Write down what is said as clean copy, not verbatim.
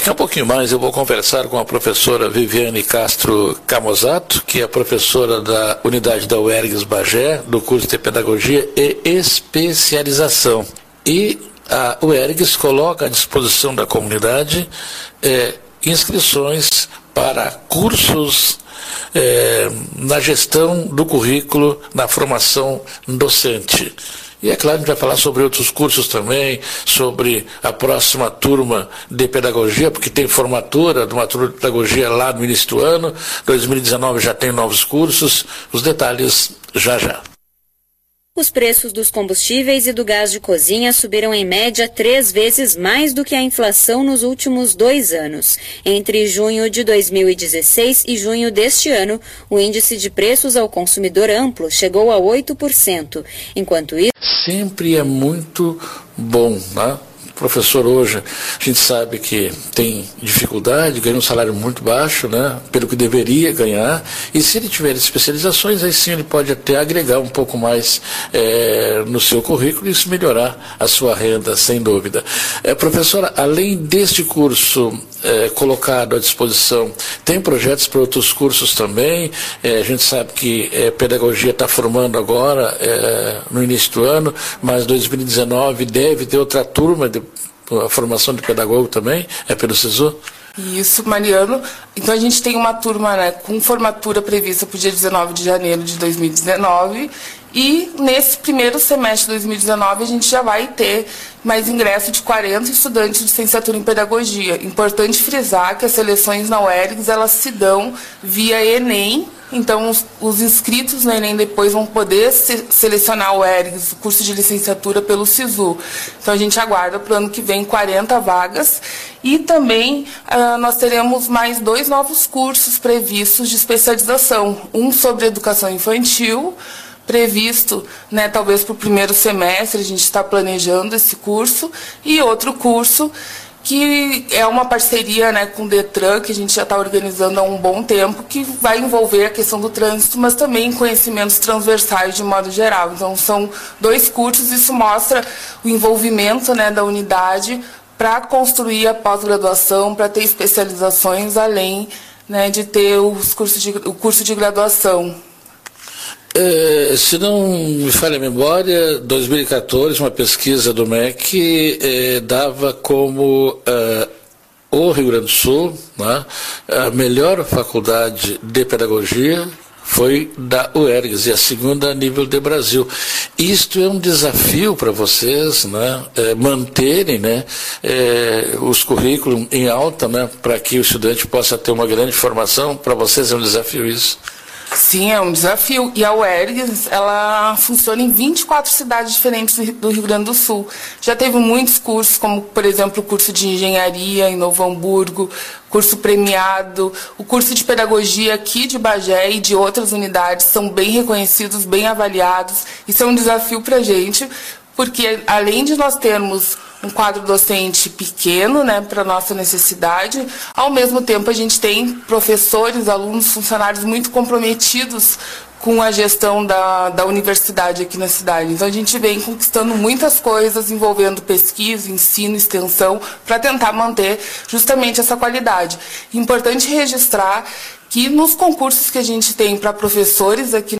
Daqui a um pouquinho mais eu vou conversar com a professora Viviane Castro Camozato, que é professora da unidade da UERGS Bagé, do curso de Pedagogia e Especialização. E a UERGS coloca à disposição da comunidade inscrições para cursos na gestão do currículo, na formação docente. E é claro, a gente vai falar sobre outros cursos também, sobre a próxima turma de pedagogia, porque tem formatura de uma turma de pedagogia lá no início do ano, 2019 já tem novos cursos, os detalhes já já. Os preços dos combustíveis e do gás de cozinha subiram em média 3 vezes mais do que a inflação nos últimos 2 anos. Entre junho de 2016 e junho deste ano, o índice de preços ao consumidor amplo chegou a 8%. Enquanto isso... Sempre é muito bom, né? Professor hoje, a gente sabe que tem dificuldade, ganha um salário muito baixo, né, pelo que deveria ganhar, e se ele tiver especializações, aí sim ele pode até agregar um pouco mais no seu currículo e isso melhorar a sua renda, sem dúvida. Professora, além deste curso colocado à disposição, tem projetos para outros cursos também? A gente sabe que pedagogia está formando agora, no início do ano, mas 2019 deve ter outra turma de a formação de pedagogo também, pelo SISU? Isso, Mariano. Então a gente tem uma turma, né, com formatura prevista para o dia 19 de janeiro de 2019 e nesse primeiro semestre de 2019 a gente já vai ter mais ingresso de 40 estudantes de licenciatura em pedagogia. Importante frisar que as seleções na UERGS elas se dão via Enem. Então, os inscritos no Enem depois vão poder selecionar o UERGS, o curso de licenciatura, pelo SISU. Então, a gente aguarda para o ano que vem 40 vagas. E também nós teremos mais 2 novos cursos previstos de especialização. Um sobre educação infantil, previsto, né, talvez para o primeiro semestre, a gente está planejando esse curso. E outro curso que é uma parceria, né, com o Detran, que a gente já está organizando há um bom tempo, que vai envolver a questão do trânsito, mas também conhecimentos transversais de modo geral. Então, são 2 cursos, isso mostra o envolvimento, né, da unidade para construir a pós-graduação, para ter especializações, além, né, de ter o curso de graduação. Se não me falha a memória, 2014, uma pesquisa do MEC dava como o Rio Grande do Sul, né, a melhor faculdade de pedagogia foi da UERGS, e a segunda a nível de Brasil. Isto é um desafio para vocês, né, manterem, né, os currículos em alta, né, para que o estudante possa ter uma grande formação. Para vocês é um desafio isso? Sim, é um desafio. E a UERGS, ela funciona em 24 cidades diferentes do Rio Grande do Sul. Já teve muitos cursos, como, por exemplo, o curso de engenharia em Novo Hamburgo, curso premiado, o curso de pedagogia aqui de Bagé e de outras unidades são bem reconhecidos, bem avaliados. Isso é um desafio para a gente, porque além de nós termos um quadro docente pequeno, né, para a nossa necessidade, ao mesmo tempo a gente tem professores, alunos, funcionários muito comprometidos com a gestão da universidade aqui na cidade. Então a gente vem conquistando muitas coisas envolvendo pesquisa, ensino, extensão, para tentar manter justamente essa qualidade. Importante registrar que nos concursos que a gente tem para professores aqui